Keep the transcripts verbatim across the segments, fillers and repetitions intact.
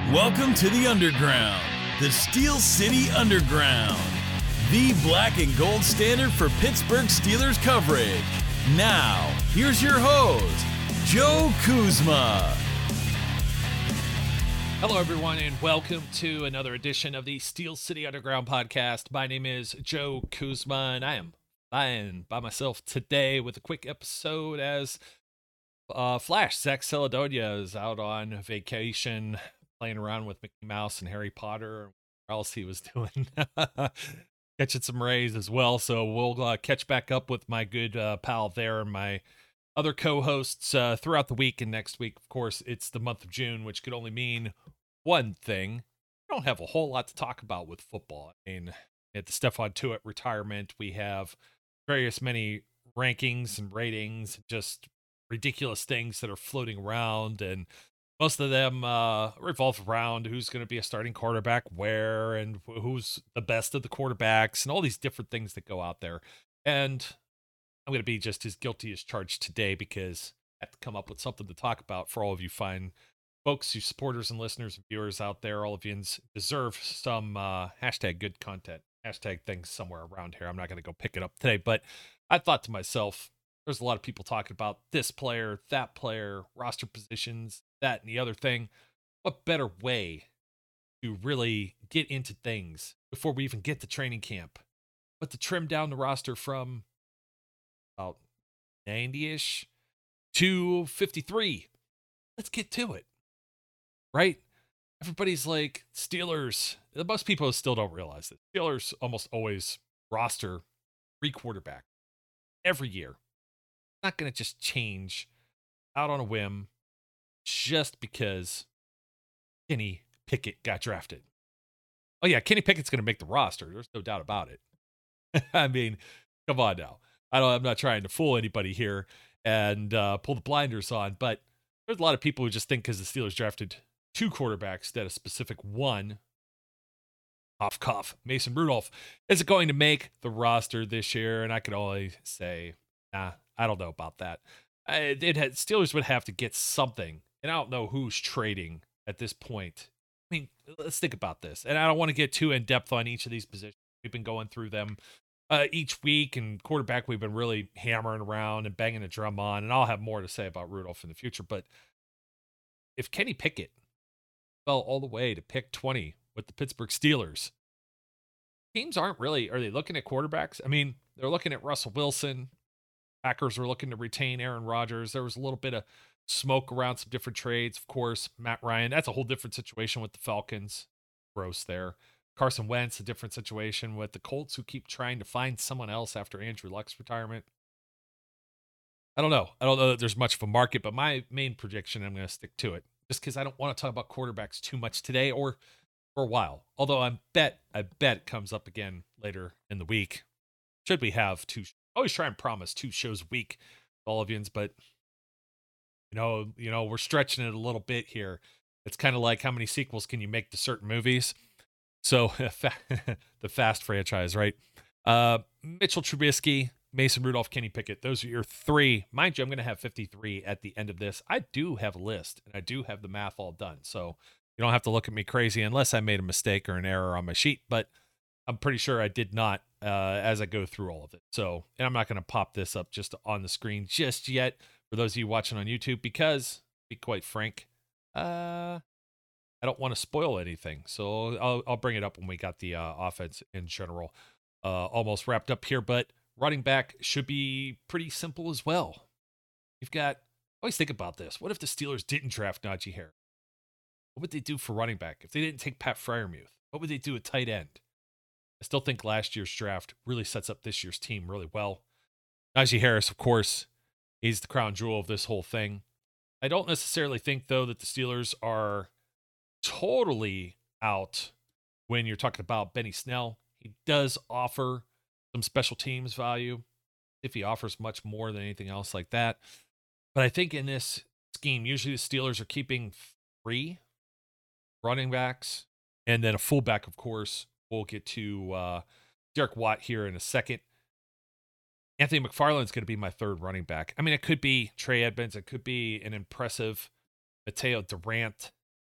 Welcome to the Underground, the Steel City Underground, the black and gold standard for Pittsburgh Steelers coverage. Now, here's your host, Joe Kuzma. Hello, everyone, and welcome to another edition of the Steel City Underground podcast. My name is Joe Kuzma, and I am flying by myself today with a quick episode as uh, Flash, Zach Celadonia, is out on vacation, playing around with Mickey Mouse and Harry Potter, and what else he was doing. Catching some rays as well, so we'll uh, catch back up with my good uh, pal there and my other co-hosts uh, throughout the week. And next week, of course, it's the month of June, which could only mean one thing. We don't have a whole lot to talk about with football. I mean, at the Stephon Tuitt retirement, we have various many rankings and ratings, just ridiculous things that are floating around, and most of them uh, revolve around who's going to be a starting quarterback where, and who's the best of the quarterbacks, and all these different things that go out there. And I'm going to be just as guilty as charged today because I have to come up with something to talk about for all of you fine folks, you supporters and listeners and viewers out there. All of you deserve some uh, hashtag good content, hashtag things somewhere around here. I'm not going to go pick it up today, but I thought to myself, there's a lot of people talking about this player, that player, roster positions, that and the other thing. What better way to really get into things before we even get to training camp, but to trim down the roster from about ninety-ish to fifty-three. Let's get to it, right? Everybody's like, Steelers, most people still don't realize that Steelers almost always roster three quarterback every year. Not going to just change out on a whim just because Kenny Pickett got drafted. Oh yeah, Kenny Pickett's going to make the roster. There's no doubt about it. I mean, come on now. I don't, I'm not trying to fool anybody here and uh, pull the blinders on, but there's a lot of people who just think because the Steelers drafted two quarterbacks instead of specific one, cough, cough, Mason Rudolph, is it going to make the roster this year? And I could only say, nah, I don't know about that. I, it had, Steelers would have to get something, and I don't know who's trading at this point. I mean, let's think about this, and I don't want to get too in-depth on each of these positions. We've been going through them uh, each week, and quarterback we've been really hammering around and banging the drum on, and I'll have more to say about Rudolph in the future. But if Kenny Pickett fell all the way to pick twenty with the Pittsburgh Steelers, teams aren't really, are they looking at quarterbacks? I mean, they're looking at Russell Wilson. Packers were looking to retain Aaron Rodgers. There was a little bit of smoke around some different trades. Of course, Matt Ryan, that's a whole different situation with the Falcons. Gross there. Carson Wentz, a different situation with the Colts, who keep trying to find someone else after Andrew Luck's retirement. I don't know. I don't know that there's much of a market, but my main prediction, I'm going to stick to it, just because I don't want to talk about quarterbacks too much today or for a while. Although I bet, I bet it comes up again later in the week. Should we have two? Always try and promise two shows a week, all of yous, but you know, you know, we're stretching it a little bit here. It's kind of like how many sequels can you make to certain movies? So the Fast franchise, right? Uh, Mitchell Trubisky, Mason Rudolph, Kenny Pickett. Those are your three. Mind you, I'm going to have fifty-three at the end of this. I do have a list, and I do have the math all done. So you don't have to look at me crazy unless I made a mistake or an error on my sheet, but I'm pretty sure I did not uh, as I go through all of it. So, and I'm not going to pop this up just on the screen just yet for those of you watching on YouTube, because to be quite frank, uh, I don't want to spoil anything. So I'll, I'll bring it up when we got the uh, offense in general uh, almost wrapped up here, but running back should be pretty simple as well. You've got, always think about this. What if the Steelers didn't draft Najee Harris? What would they do for running back? If they didn't take Pat Freiermuth, what would they do at tight end? I still think last year's draft really sets up this year's team really well. Najee Harris, of course, he's the crown jewel of this whole thing. I don't necessarily think, though, that the Steelers are totally out when you're talking about Benny Snell. He does offer some special teams value, if he offers much more than anything else like that. But I think in this scheme, usually the Steelers are keeping three running backs and then a fullback, of course. We'll get to uh, Derek Watt here in a second. Anthony McFarland's going to be my third running back. I mean, it could be Trey Edmonds. It could be an impressive Mateo Durant.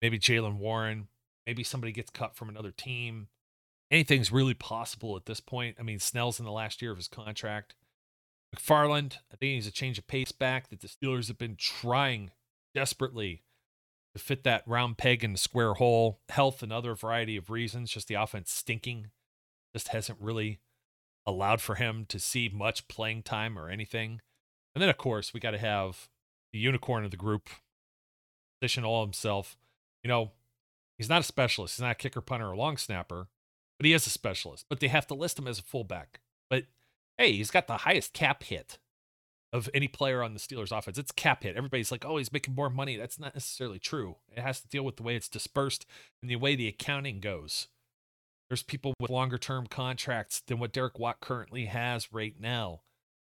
maybe Jaylen Warren, maybe somebody gets cut from another team. Anything's really possible at this point. I mean, Snell's in the last year of his contract. McFarland, I think he needs a change of pace back that the Steelers have been trying desperately to fit that round peg in the square hole. Health and other variety of reasons, just the offense stinking, just hasn't really allowed for him to see much playing time or anything. And then, of course, we got to have the unicorn of the group, position all himself. You know, he's not a specialist. He's not a kicker, punter, or long snapper, but he is a specialist. But they have to list him as a fullback. But, hey, he's got the highest cap hit of any player on the Steelers offense. It's cap hit. Everybody's like, oh, he's making more money. That's not necessarily true. It has to deal with the way it's dispersed and the way the accounting goes. There's people with longer term contracts than what Derek Watt currently has right now.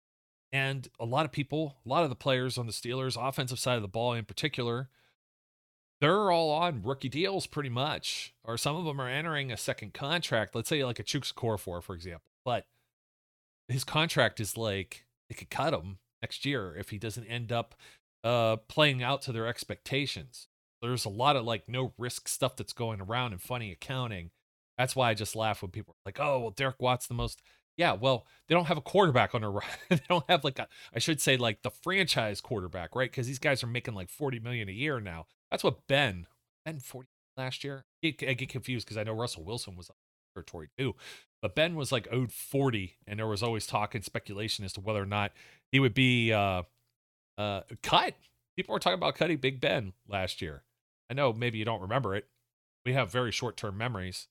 And a lot of people, a lot of the players on the Steelers offensive side of the ball in particular, they're all on rookie deals pretty much, or some of them are entering a second contract. Let's say like a Chuks Okorafor, for example, but his contract is like, they could cut him next year if he doesn't end up uh, playing out to their expectations. There's a lot of like no risk stuff that's going around and funny accounting. That's why I just laugh when people are like, oh, well, Derek Watt's the most. Yeah, well, they don't have a quarterback on their right. They don't have like a, I should say like the franchise quarterback, right? Because these guys are making like forty million dollars a year now. That's what Ben, Ben forty last year. I get, I get confused because I know Russell Wilson was on the territory too. But Ben was like owed forty, and there was always talk and speculation as to whether or not he would be uh, uh, cut. People were talking about cutting Big Ben last year. I know maybe you don't remember it. We have very short-term memories.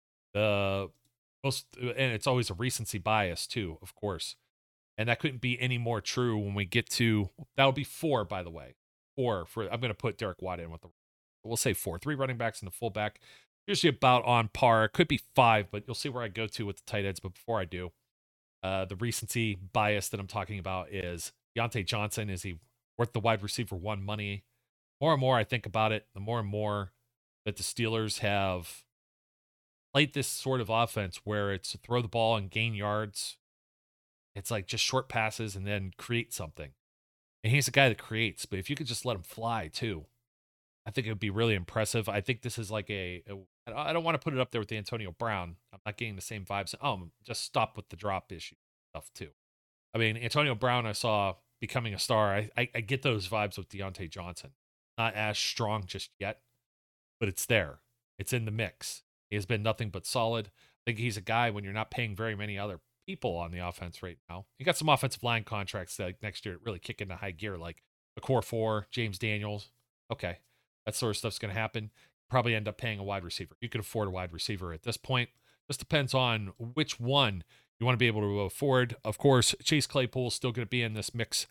The most, and it's always a recency bias too, of course. And that couldn't be any more true when we get to, that'll be four, by the way. Four for, I'm going to put Derek Watt in with the, we'll say four. Three running backs and the fullback. Usually about on par. It could be five, but you'll see where I go to with the tight ends. But before I do, uh, the recency bias that I'm talking about is Diontae Johnson. Is he worth the wide receiver one money? More and more I think about it, the more and more that the Steelers have played this sort of offense where it's to throw the ball and gain yards. It's like just short passes and then create something. And he's a guy that creates, but if you could just let him fly too, I think it would be really impressive. I think this is like a, a I don't want to put it up there with the Antonio Brown. I'm not getting the same vibes. Oh, just stop with the drop issue stuff too. I mean, Antonio Brown, I saw becoming a star. I, I, I get those vibes with Diontae Johnson. Not as strong just yet, but it's there. It's in the mix. He has been nothing but solid. I think he's a guy when you're not paying very many other people on the offense right now. You got some offensive line contracts that next year really kick into high gear, like the core four, James Daniels. Okay, that sort of stuff's going to happen. Probably end up paying a wide receiver. You could afford a wide receiver at this point. Just depends on which one you want to be able to afford. Of course, Chase Claypool is still going to be in this mix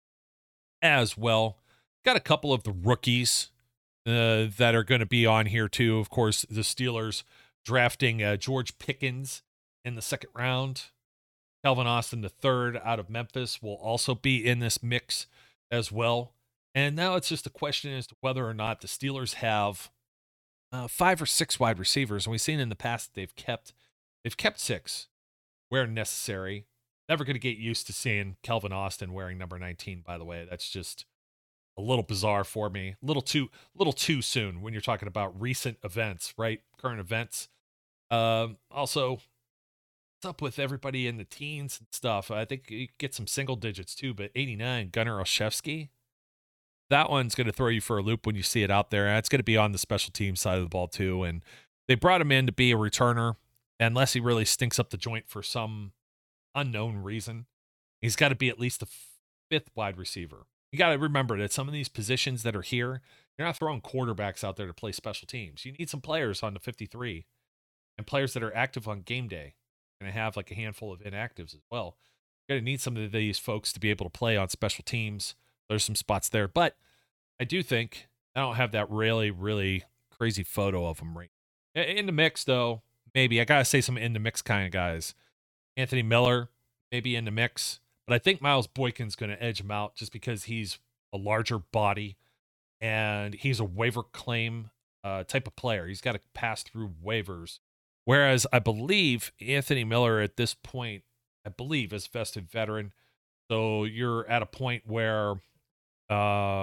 as well. Got a couple of the rookies uh, that are going to be on here too. Of course, the Steelers drafting uh, George Pickens in the second round. Calvin Austin, the third out of Memphis, will also be in this mix as well. And now it's just a question as to whether or not the Steelers have uh, five or six wide receivers. And we've seen in the past that they've kept they've kept six where necessary. Never going to get used to seeing Calvin Austin wearing number nineteen, by the way. That's just a little bizarre for me. A little too little too soon when you're talking about recent events, right? Current events. Um, also, what's up with everybody in the teens and stuff? I think you get some single digits too, but eighty-nine, Gunnar Olszewski. That one's going to throw you for a loop when you see it out there. And it's going to be on the special team side of the ball too. And they brought him in to be a returner, unless he really stinks up the joint for some unknown reason. He's got to be at least a fifth wide receiver. You got to remember that some of these positions that are here, you're not throwing quarterbacks out there to play special teams. You need some players on the fifty-three and players that are active on game day. You're going to have like a handful of inactives as well. You're going to need some of these folks to be able to play on special teams. There's some spots there, but I do think I don't have that really, really crazy photo of him right in the mix, though. Maybe I got to say some in the mix kind of guys. Anthony Miller, maybe in the mix. But I think Miles Boykin's going to edge him out just because he's a larger body and he's a waiver claim uh, type of player. He's got to pass through waivers. Whereas I believe Anthony Miller at this point, I believe, is vested veteran. So you're at a point where um,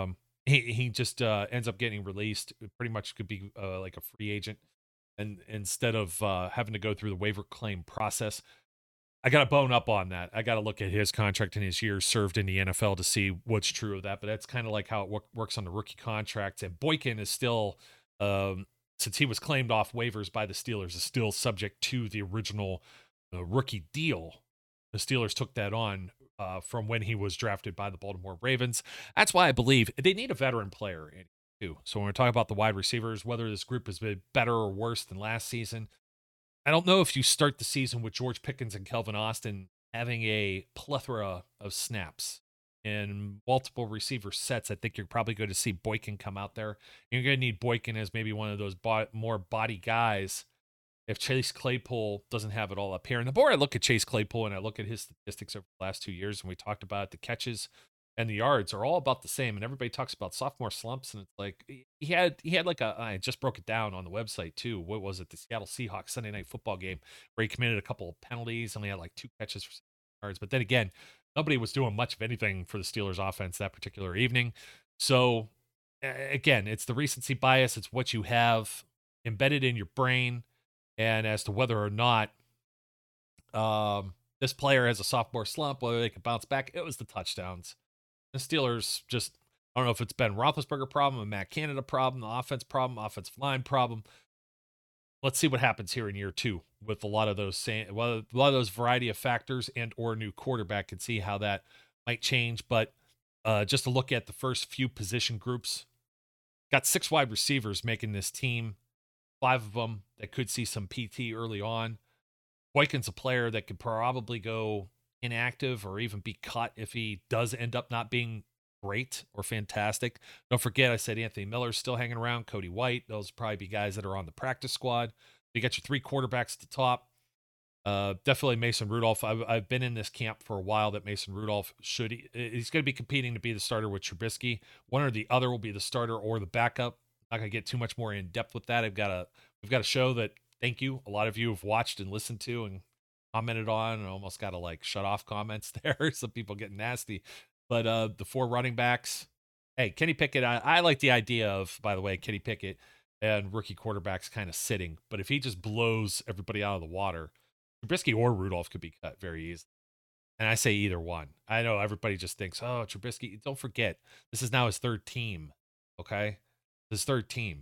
he he just uh, ends up getting released. It pretty much could be uh, like a free agent, and instead of uh, having to go through the waiver claim process. I got to bone up on that. I got to look at his contract and his years served in the N F L to see what's true of that. But that's kind of like how it w- works on the rookie contracts. And Boykin is still, um, since he was claimed off waivers by the Steelers, is still subject to the original uh, rookie deal. The Steelers took that on uh, from when he was drafted by the Baltimore Ravens. That's why I believe they need a veteran player in too. So when we're talking about the wide receivers, whether this group has been better or worse than last season, I don't know if you start the season with George Pickens and Kelvin Austin having a plethora of snaps in multiple receiver sets. I think you're probably going to see Boykin come out there. You're going to need Boykin as maybe one of those bo- more body guys if Chase Claypool doesn't have it all up here. And the more I look at Chase Claypool and I look at his statistics over the last two years, and we talked about the catches and the yards are all about the same. And everybody talks about sophomore slumps, and it's like he had he had like a I just broke it down on the website too. What was it? The Seattle Seahawks Sunday Night Football game where he committed a couple of penalties, only had like two catches for yards. But then again, nobody was doing much of anything for the Steelers offense that particular evening. So again, it's the recency bias. It's what you have embedded in your brain, and as to whether or not um, this player has a sophomore slump, whether they can bounce back, it was the touchdowns. The Steelers just, I don't know if it's Ben Roethlisberger problem, a Matt Canada problem, the offense problem, offensive line problem. Let's see what happens here in year two with a lot of those same, well, a lot of those variety of factors and or new quarterback, and see how that might change. But uh, just to look at the first few position groups, got six wide receivers making this team, five of them that could see some P T early on. Boykin's a player that could probably go inactive or even be cut if he does end up not being great or fantastic. Don't forget, I said Anthony Miller's still hanging around, Cody White. Those will probably be guys that are on the practice squad. You got your three quarterbacks at the top. Uh, definitely Mason Rudolph. I've, I've been in this camp for a while that Mason Rudolph should, he's going to be competing to be the starter with Trubisky. One or the other will be the starter or the backup. Not going to get too much more in depth with that. I've got a, we've got a show that, thank you, a lot of you have watched and listened to and commented on, and almost got to like shut off comments there. Some people getting nasty, but uh, the four running backs. Hey, Kenny Pickett. I, I like the idea of, by the way, Kenny Pickett and rookie quarterbacks kind of sitting. But if he just blows everybody out of the water, Trubisky or Rudolph could be cut very easily. And I say either one. I know everybody just thinks, oh, Trubisky. Don't forget, this is now his third team. Okay, his third team.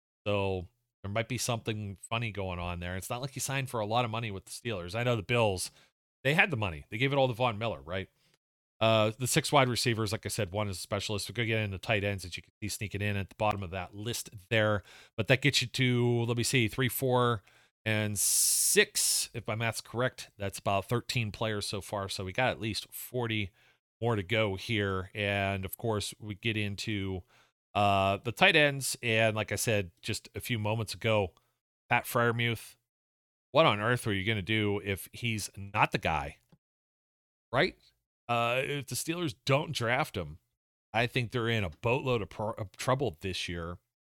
So there might be something funny going on there. It's not like he signed for a lot of money with the Steelers. I know the Bills, they had the money. They gave it all to Von Miller, right? Uh, the six wide receivers, like I said, one is a specialist. We're going to get into tight ends that you can see sneaking in at the bottom of that list there. But that gets you to, let me see, three, four, and six. If my math's correct, that's about thirteen players so far. So we got at least forty more to go here. And, of course, we get into Uh, the tight ends, and like I said just a few moments ago, Pat Freiermuth, what on earth are you going to do if he's not the guy, right? Uh, if the Steelers don't draft him, I think they're in a boatload of, pro- of trouble this year.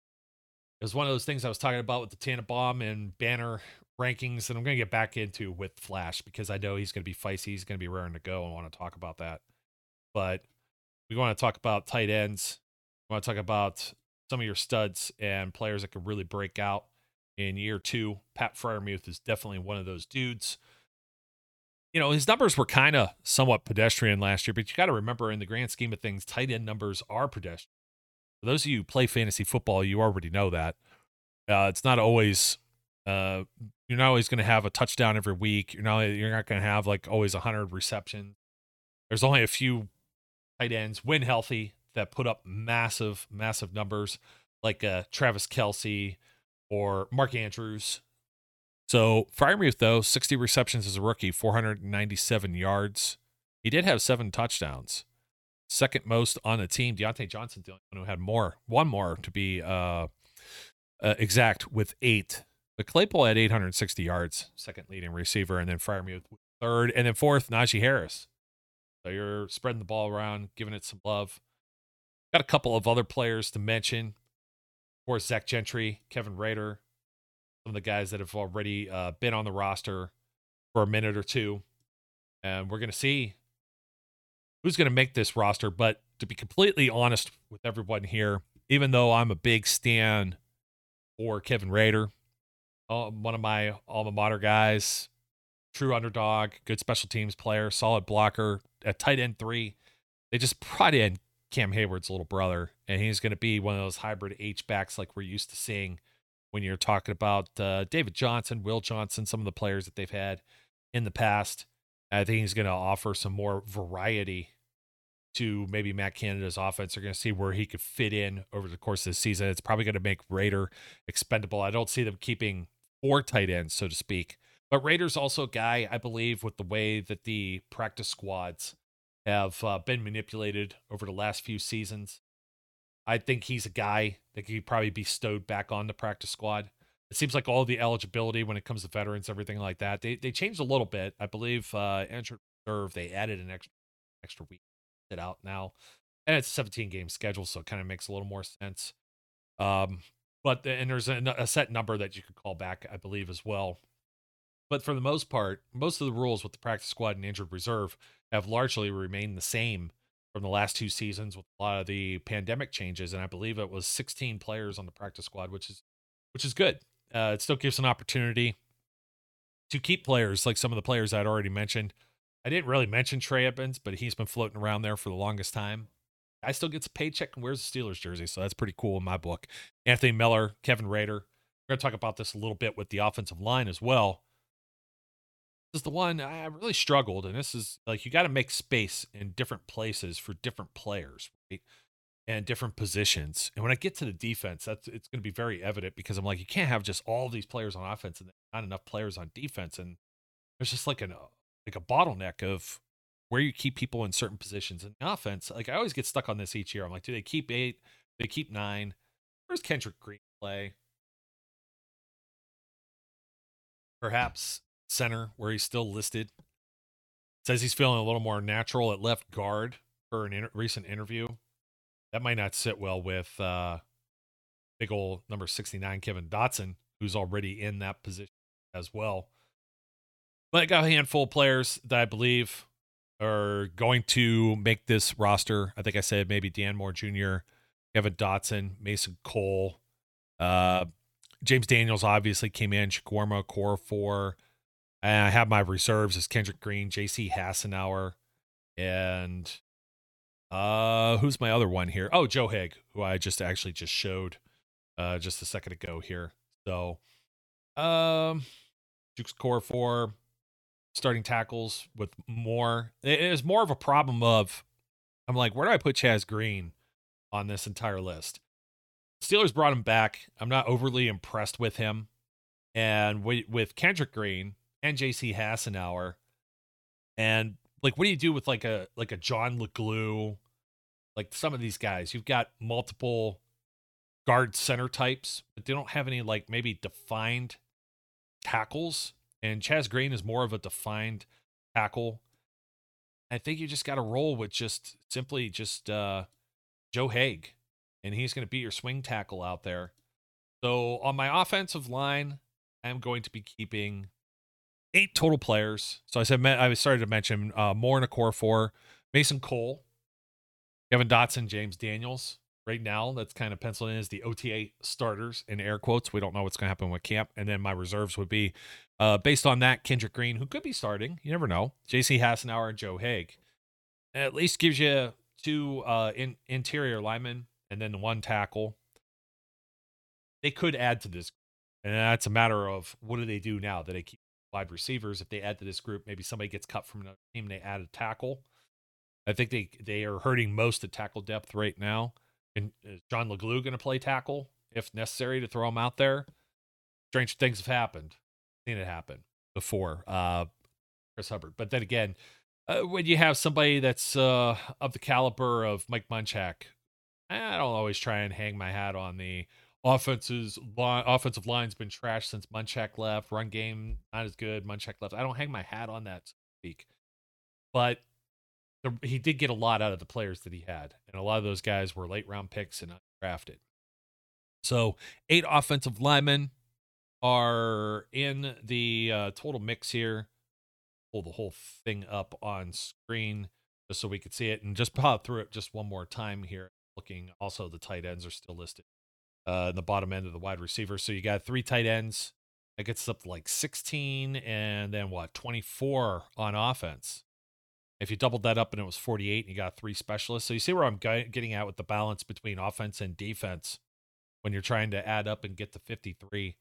It was one of those things I was talking about with the Tannenbaum and Banner rankings, and I'm going to get back into with Flash because I know he's going to be feisty, he's going to be raring to go, and want to talk about that. But we want to talk about tight ends. I want to talk about some of your studs and players that could really break out in year two. Pat Freiermuth is definitely one of those dudes. You know, his numbers were kind of somewhat pedestrian last year, but you got to remember, in the grand scheme of things, tight end numbers are pedestrian. For those of you who play fantasy football, you already know that. Uh, it's not always, uh, you're not always going to have a touchdown every week. You're not, you're not going to have like always one hundred receptions. There's only a few tight ends, when healthy, that put up massive, massive numbers, like uh, Travis Kelce or Mark Andrews. So Freiermuth, though, sixty receptions as a rookie, four hundred ninety-seven yards. He did have seven touchdowns. Second most on the team. Deontay Johnson, the only one who had more, one more to be uh, uh, exact, with eight. But Claypool had eight hundred sixty yards, second leading receiver, and then Freiermuth third, and then fourth, Najee Harris. So you're spreading the ball around, giving it some love. Got a couple of other players to mention. Of course, Zach Gentry, Kevin Rader, some of the guys that have already uh, been on the roster for a minute or two. And we're going to see who's going to make this roster. But to be completely honest with everyone here, even though I'm a big stan for Kevin Rader, uh, one of my alma mater guys, true underdog, good special teams player, solid blocker at tight end three. They just brought in Cam Hayward's little brother, and he's going to be one of those hybrid H-backs like we're used to seeing when you're talking about uh, David Johnson, Will Johnson, some of the players that they've had in the past. I think he's going to offer some more variety to maybe Matt Canada's offense. They're going to see where he could fit in over the course of the season. It's probably going to make Rader expendable. I don't see them keeping four tight ends, so to speak. But Rader's also a guy, I believe, with the way that the practice squads have uh, been manipulated over the last few seasons. I think he's a guy that could probably be stowed back on the practice squad. It seems like all the eligibility when it comes to veterans, everything like that, they they changed a little bit. I believe uh, injured reserve, they added an extra extra week it out now, and it's a seventeen game schedule, so it kind of makes a little more sense. Um, but and there's a, a set number that you could call back, I believe, as well. But for the most part, most of the rules with the practice squad and injured reserve have largely remained the same from the last two seasons with a lot of the pandemic changes. And I believe it was sixteen players on the practice squad, which is which is good. Uh, it still gives an opportunity to keep players like some of the players I'd already mentioned. I didn't really mention Trey Edmonds, but he's been floating around there for the longest time. I still gets a paycheck and wears the Steelers jersey, so that's pretty cool in my book. Anthony Miller, Kevin Rader. We're going to talk about this a little bit with the offensive line as well. This is the one I really struggled, and this is like you got to make space in different places for different players, right? And different positions. And when I get to the defense, that's it's going to be very evident because I'm like, you can't have just all these players on offense and not enough players on defense, and there's just like an like a bottleneck of where you keep people in certain positions in offense. Like I always get stuck on this each year. I'm like, do they keep eight? Do they keep nine? Where's Kendrick Green play? Perhaps center where he's still listed. Says he's feeling a little more natural at left guard for an inter- recent interview. That might not sit well with uh, big old number sixty-nine Kevin Dotson, who's already in that position as well. But I got a handful of players that I believe are going to make this roster. I think I said maybe Dan Moore Junior, Kevin Dotson, Mason Cole, uh, James Daniels obviously came in, Shawarma, Core four. And I have my reserves as Kendrick Green, J C Hassenauer, and uh, who's my other one here? Oh, Joe Haeg, who I just actually just showed uh, just a second ago here. So, um, Duke's Core four, starting tackles with more. It is more of a problem of, I'm like, where do I put Chaz Green on this entire list? Steelers brought him back. I'm not overly impressed with him. And with Kendrick Green and J C Hassenauer, and like, what do you do with like a like a John LeGlue, like some of these guys? You've got multiple guard center types, but they don't have any like maybe defined tackles. And Chaz Green is more of a defined tackle. I think you just got to roll with just simply just uh, Joe Haeg, and he's going to be your swing tackle out there. So on my offensive line, I'm going to be keeping eight total players. So I said I started to mention uh, Moore in a core four, Mason Cole, Kevin Dotson, James Daniels. Right now, that's kind of penciled in as the O T A starters in air quotes. We don't know what's going to happen with camp. And then my reserves would be, uh, based on that, Kendrick Green, who could be starting. You never know. J C Hassenauer and Joe Haeg. At least gives you two uh, in, interior linemen and then one tackle. They could add to this. And that's a matter of what do they do now that they keep wide receivers. If they add to this group, maybe somebody gets cut from another team and they add a tackle. I think they, they are hurting most at tackle depth right now. And is John LeGlue going to play tackle if necessary to throw him out there? Strange things have happened. I've seen it happen before. Uh, Chris Hubbard. But then again, uh, when you have somebody that's uh, of the caliber of Mike Munchak, I don't always try and hang my hat on the offenses. Line, offensive line's been trashed since Munchak left. Run game not as good. Munchak left. I don't hang my hat on that, so to speak. But the, he did get a lot out of the players that he had, and a lot of those guys were late round picks and undrafted. So eight offensive linemen are in the uh, total mix here. Pull the whole thing up on screen just so we could see it, and just pop through it just one more time here. Looking also, the tight ends are still listed uh, in the bottom end of the wide receiver. So you got three tight ends. That gets up to like sixteen, and then what, twenty-four on offense. If you doubled that up and it was forty-eight, and you got three specialists. So you see where I'm getting at with the balance between offense and defense when you're trying to add up and get to fifty-three.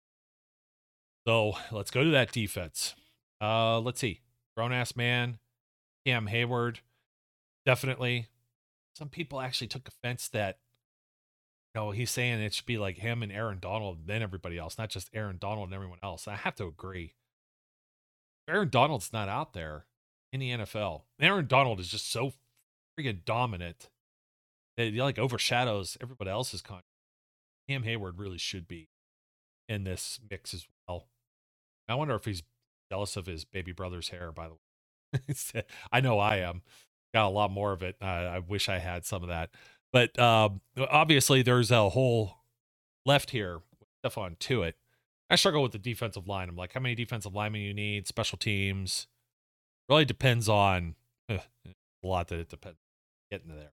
So let's go to that defense. Uh, let's see. Grown-ass man, Cam Hayward, definitely. Some people actually took offense that, you know, he's saying it should be like him and Aaron Donald, then everybody else, not just Aaron Donald and everyone else. And I have to agree. Aaron Donald's not out there in the N F L. Aaron Donald is just so freaking dominant that he like overshadows everybody else's content. Cam Hayward really should be in this mix as well. I wonder if he's jealous of his baby brother's hair, by the way. I know I am. Got a lot more of it. Uh, I wish I had some of that. But um, obviously, there's a whole left here with Stephon Tuitt. I struggle with the defensive line. I'm like, how many defensive linemen you need? Special teams. Really depends on uh, a lot that it depends. Getting there.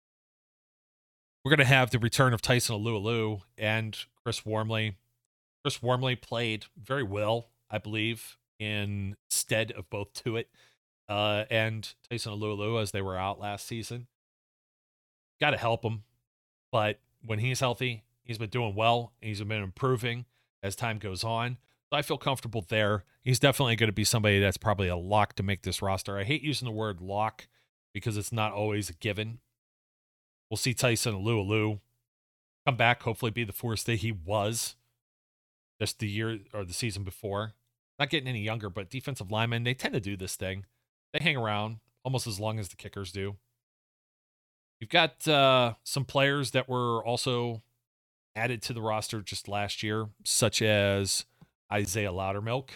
We're going to have the return of Tyson Alualu and Chris Wormley. Chris Wormley played very well, I believe, instead of both Tuitt uh, and Tyson Alualu as they were out last season. Got to help him, but when he's healthy, he's been doing well. He's been improving as time goes on. So I feel comfortable there. He's definitely going to be somebody that's probably a lock to make this roster. I hate using the word lock because it's not always a given. We'll see Tyson Alualu come back, hopefully be the force that he was just the year or the season before. Not getting any younger, but defensive linemen, they tend to do this thing. They hang around almost as long as the kickers do. You've got uh, some players that were also added to the roster just last year, such as Isaiah Loudermilk,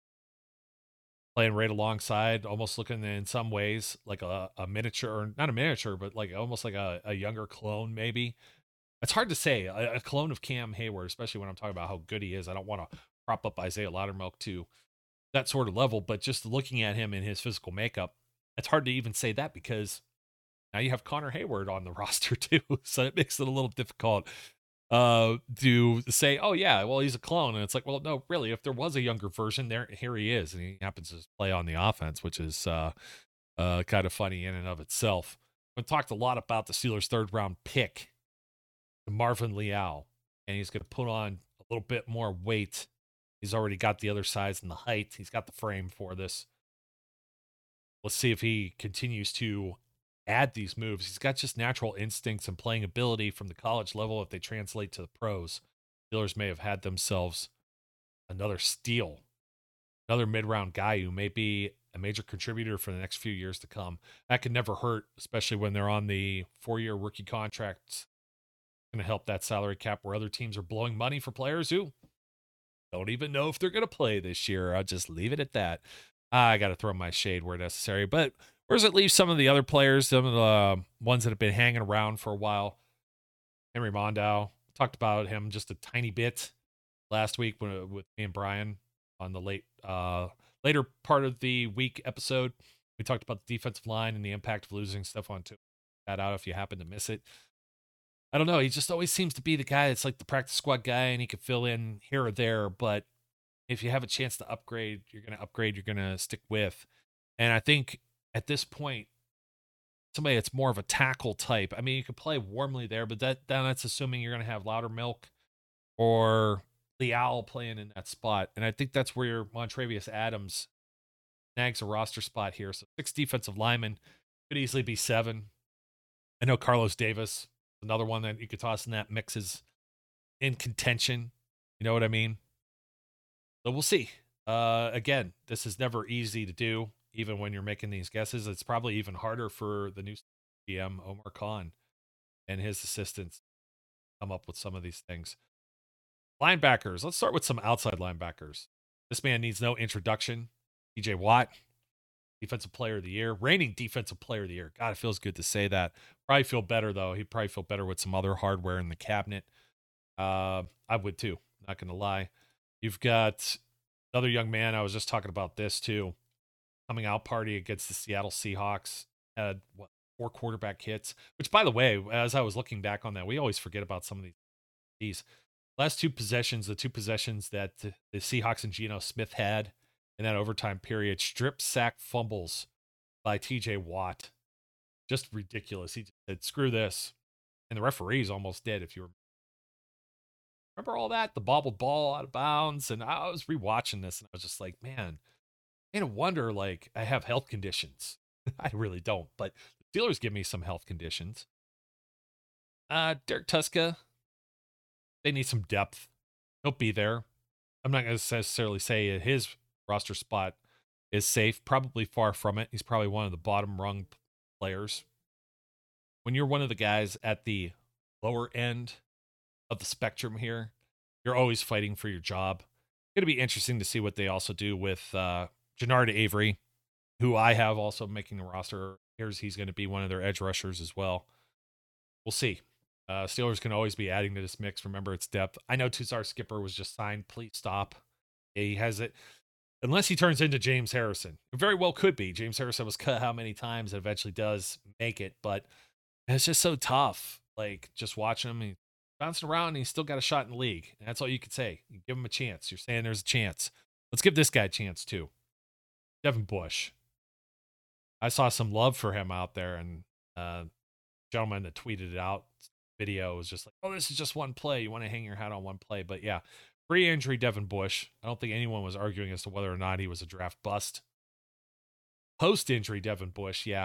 playing right alongside, almost looking in some ways like a, a miniature, or not a miniature, but like almost like a, a younger clone, maybe. It's hard to say, a, a clone of Cam Hayward, especially when I'm talking about how good he is. I don't want to prop up Isaiah Loudermilk to that sort of level, but just looking at him in his physical makeup, it's hard to even say that because now you have Connor Hayward on the roster too, so it makes it a little difficult uh, to say, oh yeah, well he's a clone, and it's like, well no, really, if there was a younger version, there, here he is, and he happens to play on the offense, which is uh, uh, kind of funny in and of itself. We talked a lot about the Steelers' third round pick, Marvin Leal, and he's going to put on a little bit more weight. He's already got the other size and the height. He's got the frame for this. Let's see if he continues to add these moves. He's got just natural instincts and playing ability from the college level. If they translate to the pros, Steelers may have had themselves another steal, another mid-round guy who may be a major contributor for the next few years to come. That could never hurt, especially when they're on the four-year rookie contracts. Going to help that salary cap where other teams are blowing money for players who don't even know if they're going to play this year. I'll just leave it at that. I got to throw my shade where necessary, but where does it leave some of the other players, some of the ones that have been hanging around for a while? Henry Mondow, talked about him just a tiny bit last week when, with me and Brian on the late uh, later part of the week episode. We talked about the defensive line and the impact of losing Stephon Tuitt. That out if you happen to miss it. I don't know. He just always seems to be the guy that's like the practice squad guy, and he could fill in here or there. But if you have a chance to upgrade, you're going to upgrade, you're going to stick with. And I think at this point, somebody that's more of a tackle type. I mean, you could play Wormley there, but that then that's assuming you're going to have Loudermilk or Leal playing in that spot. And I think that's where your Montravius Adams snags a roster spot here. So six defensive linemen, could easily be seven. I know Carlos Davis, another one that you could toss in that mix, is in contention. You know what I mean? So we'll see. Uh, again, this is never easy to do, even when you're making these guesses. It's probably even harder for the new G M, Omar Khan, and his assistants come up with some of these things. Linebackers. Let's start with some outside linebackers. This man needs no introduction. T J Watt, Defensive Player of the Year, reigning Defensive Player of the Year. God, it feels good to say that. Probably feel better, though. He'd probably feel better with some other hardware in the cabinet. Uh, I would, too. Not going to lie. You've got another young man. I was just talking about this, too. Coming out party against the Seattle Seahawks. had what, four quarterback hits, which, by the way, as I was looking back on that, we always forget about some of these. these last two possessions, the two possessions that the Seahawks and Geno Smith had in that overtime period, strip sack fumbles by T J Watt. Just ridiculous. He said, screw this. And the referees almost did, if you remember. Remember all that? The bobbled ball out of bounds. And I was rewatching this, and I was just like, man, I no wonder, like, I have health conditions. I really don't, but the Steelers give me some health conditions. Uh, Derek Tuska, they need some depth. He'll be there. I'm not going to necessarily say his roster spot is safe. Probably far from it. He's probably one of the bottom rung players. When you're one of the guys at the lower end of the spectrum here, you're always fighting for your job. It's going to be interesting to see what they also do with uh, Jannard Avery, who I have also making the roster. Here's he's going to be one of their edge rushers as well. We'll see. Uh, Steelers can always be adding to this mix. Remember, it's depth. I know Tuzar Skipper was just signed. Please stop. He has it. Unless he turns into James Harrison. It very well could be. James Harrison was cut how many times, and eventually does make it, but it's just so tough. Like, just watching him, he's bouncing around, and he's still got a shot in the league. And that's all you could say. You give him a chance. You're saying there's a chance. Let's give this guy a chance, too. Devin Bush. I saw some love for him out there, and uh, gentleman that tweeted it out, video was just like, oh, this is just one play. You want to hang your hat on one play. But yeah, pre-injury Devin Bush. I don't think anyone was arguing as to whether or not he was a draft bust. Post-injury Devin Bush, yeah.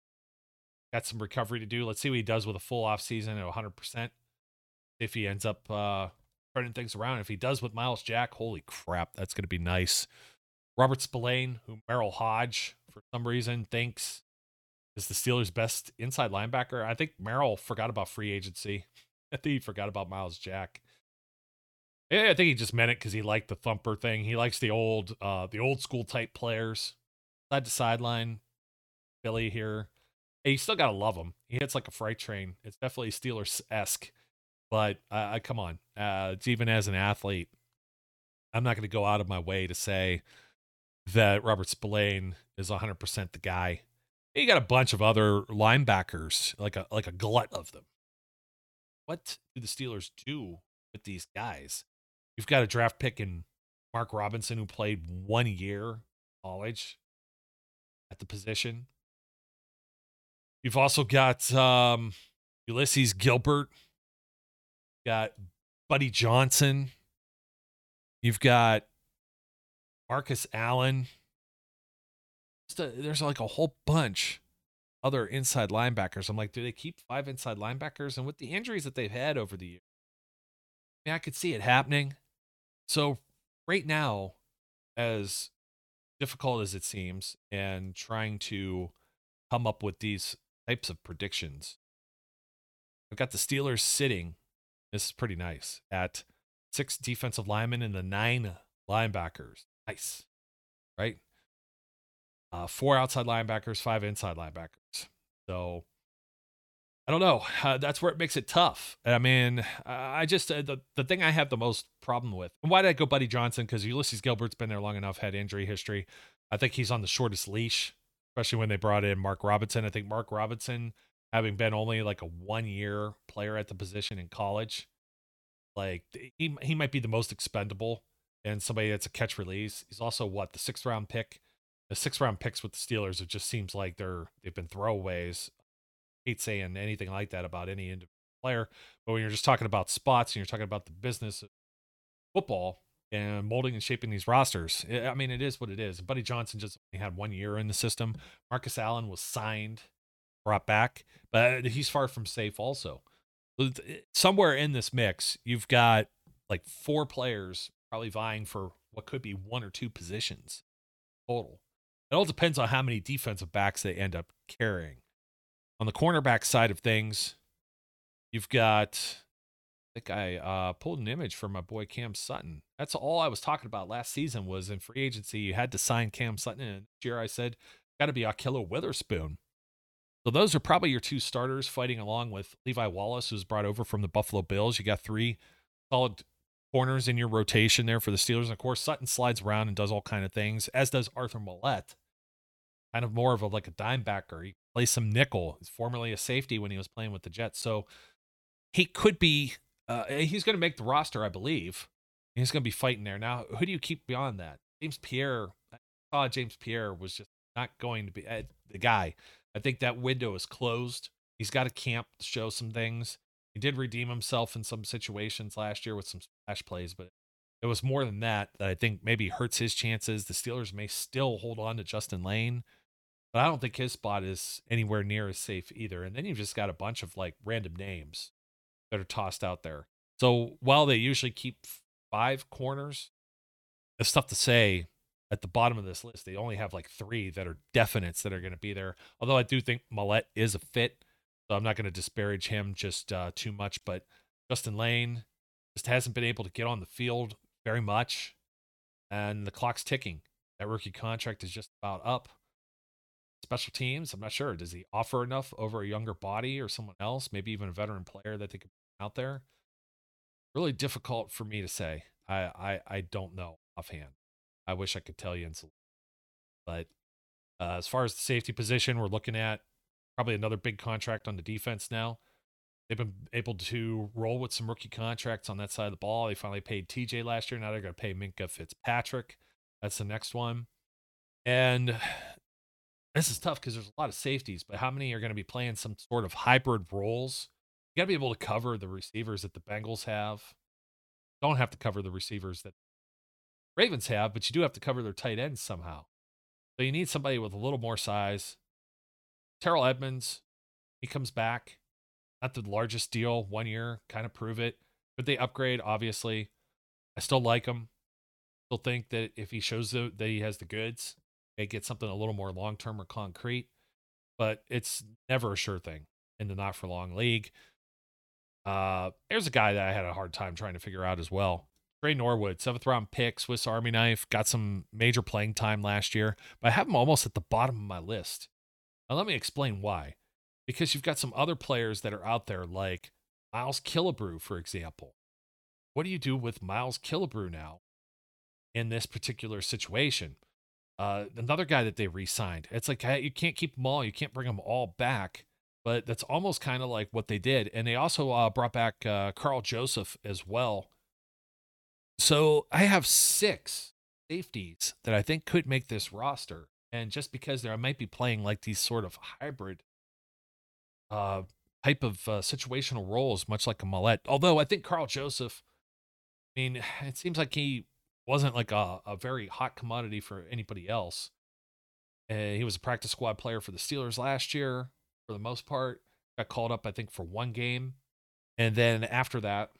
Got some recovery to do. Let's see what he does with a full offseason at one hundred percent. If he ends up uh, turning things around. If he does with Miles Jack, holy crap, that's going to be nice. Robert Spillane, who Merrill Hodge, for some reason, thinks is the Steelers' best inside linebacker. I think Merrill forgot about free agency. I think he forgot about Miles Jack. Yeah, I think he just meant it because he liked the thumper thing. He likes the old, uh, the old school type players, side to sideline. Philly here, hey, you still gotta love him. He hits like a freight train. It's definitely Steelers-esque. But uh, come on, uh, it's even as an athlete, I'm not going to go out of my way to say that Robert Spillane is one hundred percent the guy. You got a bunch of other linebackers, like a like a glut of them. What do the Steelers do with these guys? You've got a draft pick in Mark Robinson, who played one year college at the position. You've also got um, Ulysses Gilbert. You've got Buddy Johnson. You've got Marcus Allen. A, there's like a whole bunch other inside linebackers. I'm like, do they keep five inside linebackers? And with the injuries that they've had over the years, I mean, I could see it happening. So right now, as difficult as it seems, and trying to come up with these types of predictions, I've got the Steelers sitting, this is pretty nice, at six defensive linemen and the nine linebackers. Nice, right? Uh, four outside linebackers, five inside linebackers. So I don't know. Uh, that's where it makes it tough. I mean, I just uh, the the thing I have the most problem with. And why did I go Buddy Johnson? Because Ulysses Gilbert's been there long enough, had injury history. I think he's on the shortest leash, especially when they brought in Mark Robinson. I think Mark Robinson, having been only like a one year player at the position in college, like he he might be the most expendable and somebody that's a catch release. He's also what the sixth round pick. The six round picks with the Steelers, it just seems like they're they've been throwaways. I hate saying anything like that about any individual player, but when you're just talking about spots and you're talking about the business of football and molding and shaping these rosters, I mean, it is what it is. Buddy Johnson just had one year in the system. Marcus Allen was signed, brought back, but he's far from safe also. Somewhere in this mix, you've got like four players probably vying for what could be one or two positions total. It all depends on how many defensive backs they end up carrying. On the cornerback side of things, you've got, I think I uh, pulled an image from my boy Cam Sutton. That's all I was talking about last season was in free agency, you had to sign Cam Sutton. And this year I said, got to be Ahkello Witherspoon. So those are probably your two starters fighting along with Levi Wallace, who's brought over from the Buffalo Bills. You got three solid corners in your rotation there for the Steelers. And of course, Sutton slides around and does all kind of things, as does Arthur Millette. Kind of more of a like a dime backer. He plays some nickel. He's formerly a safety when he was playing with the Jets. So he could be, uh, he's going to make the roster, I believe. He's going to be fighting there. Now, who do you keep beyond that? James Pierre, I thought James Pierre was just not going to be uh, the guy. I think that window is closed. He's got to camp to show some things. He did redeem himself in some situations last year with some splash plays, but it was more than that that I think maybe hurts his chances. The Steelers may still hold on to Justin Lane, but I don't think his spot is anywhere near as safe either. And then you've just got a bunch of like random names that are tossed out there. So while they usually keep five corners, it's tough to say at the bottom of this list. They only have like three that are definites that are going to be there. Although I do think Millette is a fit, so I'm not going to disparage him just uh, too much. But Justin Lane just hasn't been able to get on the field very much, and the clock's ticking. That rookie contract is just about up. Special teams, I'm not sure. Does he offer enough over a younger body or someone else, maybe even a veteran player that they could put out there? Really difficult for me to say. I I, I don't know offhand. I wish I could tell you, but uh, as far as the safety position, we're looking at probably another big contract on the defense now. They've been able to roll with some rookie contracts on that side of the ball. They finally paid T J last year. Now they're going to pay Minkah Fitzpatrick. That's the next one. And this is tough because there's a lot of safeties, but how many are going to be playing some sort of hybrid roles? You got to be able to cover the receivers that the Bengals have. Don't have to cover the receivers that Ravens have, but you do have to cover their tight ends somehow. So you need somebody with a little more size. Terrell Edmonds, he comes back. Not the largest deal, one year, kind of prove it. But they upgrade, obviously. I still like him. Still think that if he shows the, that he has the goods, they get something a little more long-term or concrete. But it's never a sure thing in the not-for-long league. Uh, there's a guy that I had a hard time trying to figure out as well. Trey Norwood, seventh-round pick, Swiss Army knife, got some major playing time last year. But I have him almost at the bottom of my list. Now, let me explain why. Because you've got some other players that are out there like Miles Killebrew, for example. What do you do with Miles Killebrew now in this particular situation? Uh, another guy that they re-signed. It's like, hey, you can't keep them all. You can't bring them all back. But that's almost kind of like what they did. And they also uh, brought back uh, Carl Joseph as well. So I have six safeties that I think could make this roster. And just because they might be playing like these sort of hybrid uh, type of uh, situational roles, much like a Millette. Although I think Carl Joseph, I mean, it seems like he wasn't like a, a very hot commodity for anybody else. Uh, he was a practice squad player for the Steelers last year, for the most part. Got called up, I think, for one game. And then after that,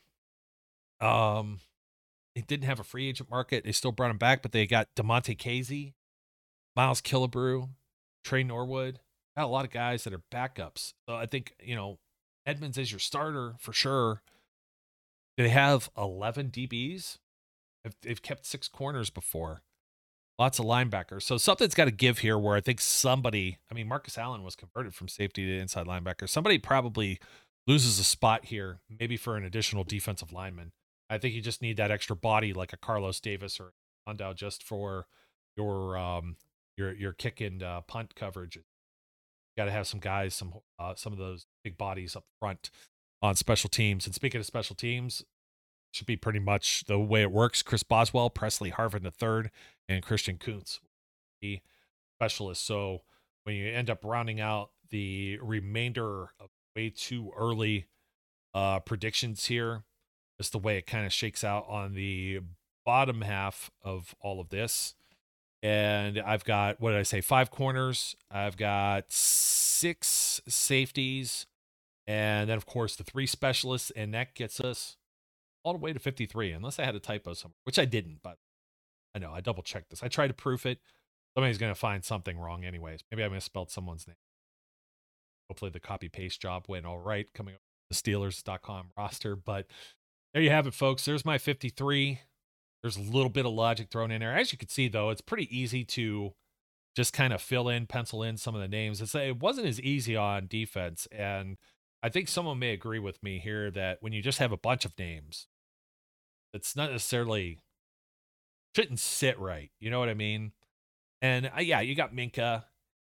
um, they didn't have a free agent market. They still brought him back, but they got DeMonte Casey, Miles Killebrew, Trey Norwood. Got a lot of guys that are backups. So I think, you know, Edmonds is your starter for sure. They have eleven D Bs. They've kept six corners before. Lots of linebackers. So something's got to give here where I think somebody, I mean, Marcus Allen was converted from safety to inside linebacker. Somebody probably loses a spot here, maybe for an additional defensive lineman. I think you just need that extra body like a Carlos Davis or Landau just for your um your your kick and uh, punt coverage. Got to have some guys, some uh, some of those big bodies up front on special teams. And speaking of special teams, should be pretty much the way it works. Chris Boswell, Presley Harvin the third, and Christian Kuntz, the specialist. So when you end up rounding out the remainder of way too early uh, predictions here, just the way it kind of shakes out on the bottom half of all of this. And I've got, what did I say, five corners. I've got six safeties. And then, of course, the three specialists. And that gets us all the way to fifty-three, unless I had a typo somewhere, which I didn't. But I know, I double-checked this. I tried to proof it. Somebody's going to find something wrong anyways. Maybe I misspelled someone's name. Hopefully the copy-paste job went all right coming up with the Steelers dot com roster. But there you have it, folks. There's my fifty-three. There's a little bit of logic thrown in there. As you can see, though, it's pretty easy to just kind of fill in, pencil in some of the names. It's, it wasn't as easy on defense. And I think someone may agree with me here that when you just have a bunch of names, it's not necessarily, shouldn't sit right. You know what I mean? And uh, yeah, you got Minkah,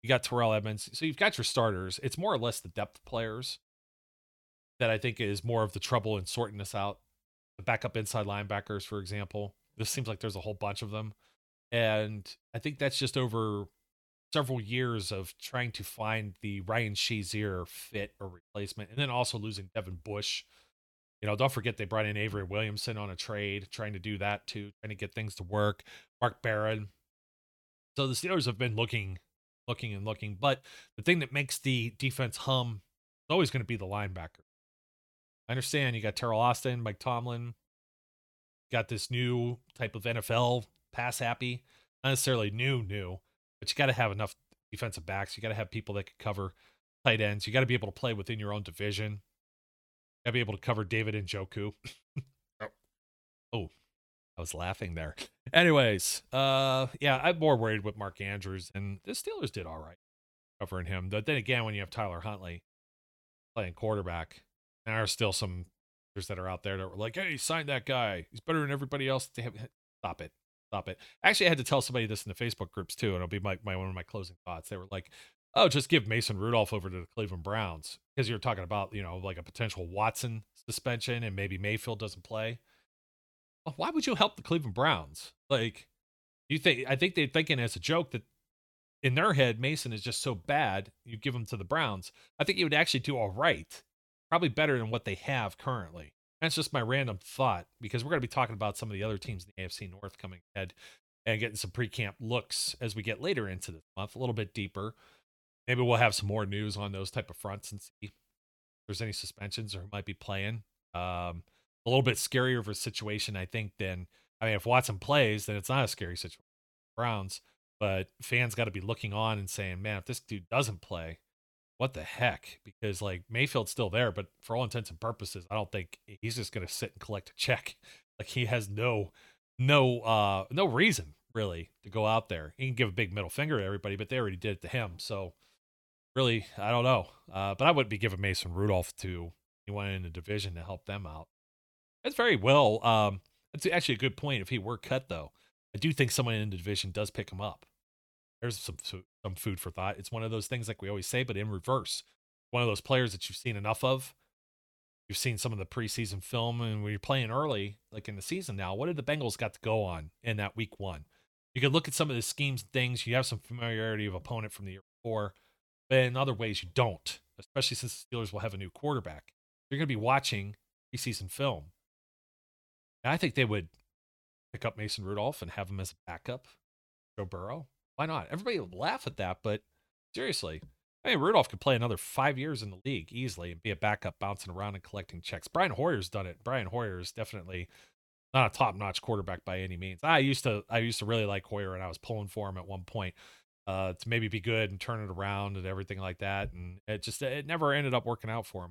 You got Terrell Edmonds. So you've got your starters. It's more or less the depth players that I think is more of the trouble in sorting this out. The backup inside linebackers, for example. This seems like there's a whole bunch of them. And I think that's just over several years of trying to find the Ryan Shazier fit or replacement. And then also losing Devin Bush. You know, don't forget they brought in Avery Williamson on a trade, trying to do that too, trying to get things to work. Mark Barron. So the Steelers have been looking, looking and looking. But the thing that makes the defense hum is always going to be the linebacker. I understand you got Terrell Austin, Mike Tomlin, got this new type of N F L pass happy, not necessarily new, new, but you got to have enough defensive backs. You got to have people that can cover tight ends. You got to be able to play within your own division. You got to be able to cover David Njoku. oh. oh, I was laughing there. Anyways, uh, yeah, I'm more worried with Mark Andrews, and the Steelers did all right covering him. But then again, when you have Tyler Huntley playing quarterback, there are still some that are out there that were like, hey, sign that guy. He's better than everybody else. Stop it. Stop it. Actually, I had to tell somebody this in the Facebook groups too, and it'll be my, my one of my closing thoughts. They were like, oh, just give Mason Rudolph over to the Cleveland Browns, because you're talking about, you know, like a potential Watson suspension and maybe Mayfield doesn't play. Well, why would you help the Cleveland Browns? Like, you think, I think they're thinking as a joke that in their head, Mason is just so bad, you give him to the Browns. I think he would actually do all right. Probably better than what they have currently. That's just my random thought, because we're going to be talking about some of the other teams in the A F C North coming ahead and getting some pre-camp looks as we get later into this month, a little bit deeper. Maybe we'll have some more news on those type of fronts and see if there's any suspensions or who might be playing. Um, a little bit scarier of a situation, I think, than, I mean, if Watson plays, then it's not a scary situation for the Browns, but fans got to be looking on and saying, man, if this dude doesn't play, what the heck? Because like Mayfield's still there, but for all intents and purposes, I don't think he's just going to sit and collect a check. Like he has no, no, uh, no reason really to go out there. He can give a big middle finger to everybody, but they already did it to him. So really, I don't know. Uh, but I wouldn't be giving Mason Rudolph to anyone in the division to help them out. That's very well. Um, that's actually a good point. If he were cut though, I do think someone in the division does pick him up. There's some some food for thought. It's one of those things like we always say, but in reverse. One of those players that you've seen enough of. You've seen some of the preseason film, and when you're playing early, like in the season now, what did the Bengals got to go on in that week one? You could look at some of the schemes and things. You have some familiarity of opponent from the year before, but in other ways you don't, especially since the Steelers will have a new quarterback. You're going to be watching preseason film. And I think they would pick up Mason Rudolph and have him as a backup. Joe Burrow. Why not? Everybody would laugh at that, but seriously, I mean, Rudolph could play another five years in the league easily and be a backup bouncing around and collecting checks. Brian Hoyer's done it. Brian Hoyer is definitely not a top-notch quarterback by any means. I used to I used to really like Hoyer, and I was pulling for him at one point uh, to maybe be good and turn it around and everything like that, and it just it never ended up working out for him.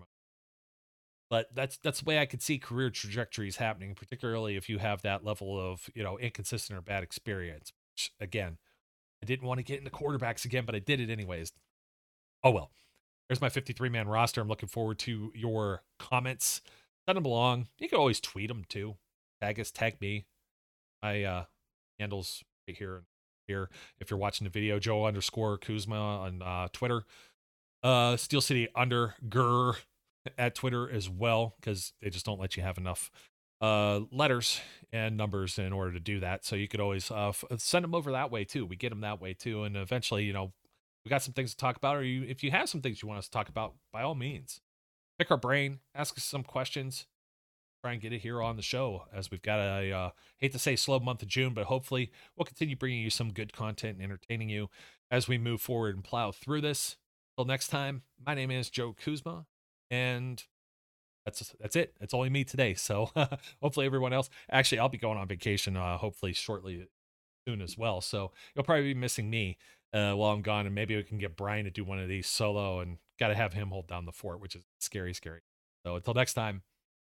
But that's that's the way I could see career trajectories happening, particularly if you have that level of, you know, inconsistent or bad experience. Which, again, I didn't want to get into quarterbacks again, but I did it anyways. Oh, well. There's my fifty-three man roster. I'm looking forward to your comments. Send them along. You can always tweet them, too. Tag us, tag me. My uh, handle's right here. Here, if you're watching the video, Joe underscore Kuzma on uh, Twitter. Uh, Steel City under Gur at Twitter as well, because they just don't let you have enough uh, letters and numbers in order to do that. So you could always uh, f- send them over that way, too. We get them that way, too. And eventually, you know, we got some things to talk about, or you, if you have some things you want us to talk about, by all means, pick our brain, ask us some questions, try and get it here on the show, as we've got a, uh, hate to say slow month of June, but hopefully we'll continue bringing you some good content and entertaining you as we move forward and plow through this. Until next time, my name is Joe Kuzma, and that's that's it. It's only me today, so hopefully everyone else, actually, I'll be going on vacation uh, hopefully shortly soon as well, so you'll probably be missing me Uh, while I'm gone, and maybe we can get Brian to do one of these solo, and got to have him hold down the fort, which is scary, scary. So until next time,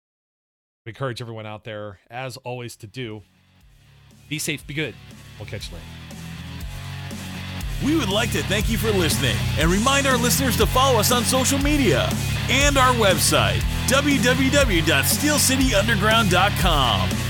we encourage everyone out there, as always, to do, be safe, be good. We'll catch you later. We would like to thank you for listening and remind our listeners to follow us on social media and our website, w w w dot steel city underground dot com.